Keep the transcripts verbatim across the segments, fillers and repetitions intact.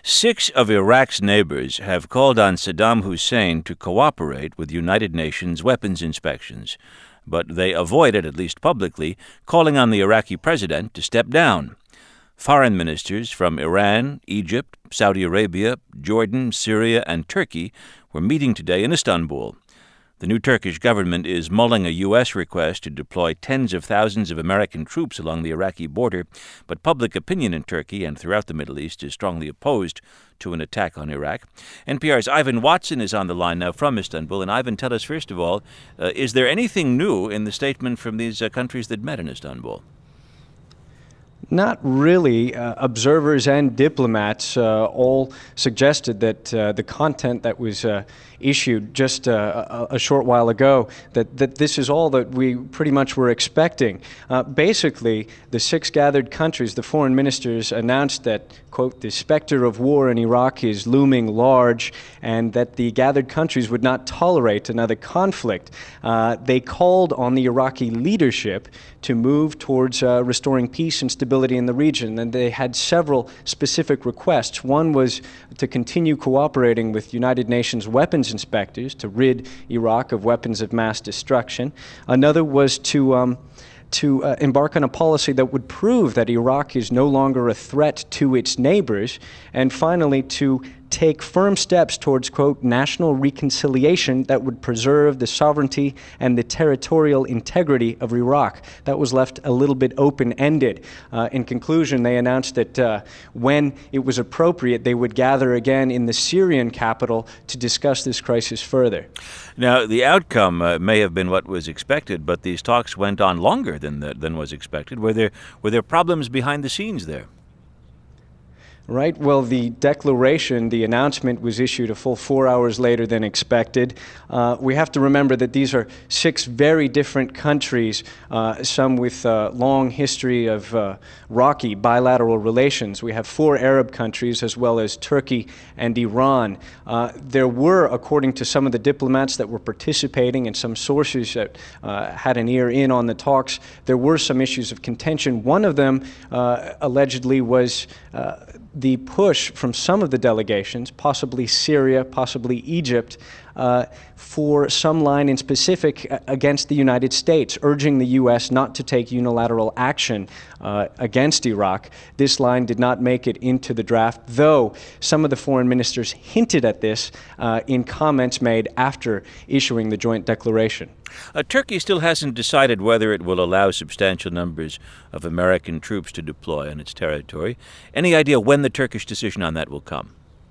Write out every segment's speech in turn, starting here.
Six of Iraq's neighbors have called on Saddam Hussein to cooperate with United Nations weapons inspections, but they avoided, at least publicly, calling on the Iraqi president to step down. Foreign ministers from Iran, Egypt, Saudi Arabia, Jordan, Syria, and Turkey were meeting today in Istanbul. The new Turkish government is mulling a U S request to deploy tens of thousands of American troops along the Iraqi border, but public opinion in Turkey and throughout the Middle East is strongly opposed to an attack on Iraq. N P R's Ivan Watson is on the line now from Istanbul. And Ivan, tell us first of all, uh, is there anything new in the statement from these uh, countries that met in Istanbul? Not really. Uh, observers and diplomats uh, all suggested that uh, the content that was uh, issued just uh, a, a short while ago, that, that this is all that we pretty much were expecting. Uh, basically, the six gathered countries, the foreign ministers, announced that, quote, the specter of war in Iraq is looming large, and that the gathered countries would not tolerate another conflict. Uh, they called on the Iraqi leadership to move towards uh, restoring peace and stability in the region, and they had several specific requests. One was to continue cooperating with United Nations weapons inspectors to rid Iraq of weapons of mass destruction. Another was to um, to uh, embark on a policy that would prove that Iraq is no longer a threat to its neighbors, and finally to take firm steps towards, quote, national reconciliation that would preserve the sovereignty and the territorial integrity of Iraq. That was left a little bit open-ended. Uh, in conclusion, they announced that uh, when it was appropriate, they would gather again in the Syrian capital to discuss this crisis further. Now, the outcome uh, may have been what was expected, but these talks went on longer than the, than was expected. Were there were there problems behind the scenes there? Right. Well, the declaration, the announcement was issued a full four hours later than expected. Uh, we have to remember that these are six very different countries, uh, some with a long history of uh, rocky bilateral relations. We have four Arab countries as well as Turkey and Iran. Uh, there were, according to some of the diplomats that were participating and some sources that uh, had an ear in on the talks, there were some issues of contention. One of them uh, allegedly was uh, the push from some of the delegations, possibly Syria, possibly Egypt, uh, for some line in specific against the United States, urging the U S not to take unilateral action uh, against Iraq. This line did not make it into the draft, though some of the foreign ministers hinted at this uh, in comments made after issuing the joint declaration. Uh, Turkey still hasn't decided whether it will allow substantial numbers of American troops to deploy on its territory. Any idea when the Turkish decision on that will come?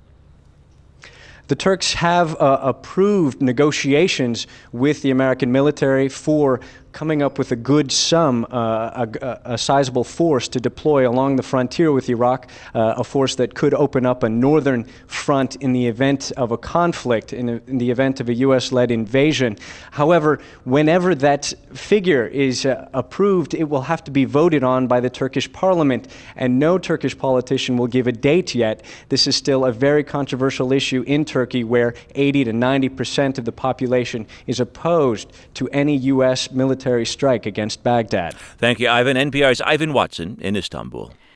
The Turks have uh, approved negotiations with the American military for coming up with a good sum, uh, a, a sizable force to deploy along the frontier with Iraq, uh, a force that could open up a northern front in the event of a conflict, in, a, in the event of a U S-led invasion. However, whenever that figure is uh, approved, it will have to be voted on by the Turkish parliament, and no Turkish politician will give a date yet. This is still a very controversial issue in Turkey, where eighty to ninety percent of the population is opposed to any U S military strike against Baghdad. Thank you, Ivan. N P R's Ivan Watson in Istanbul.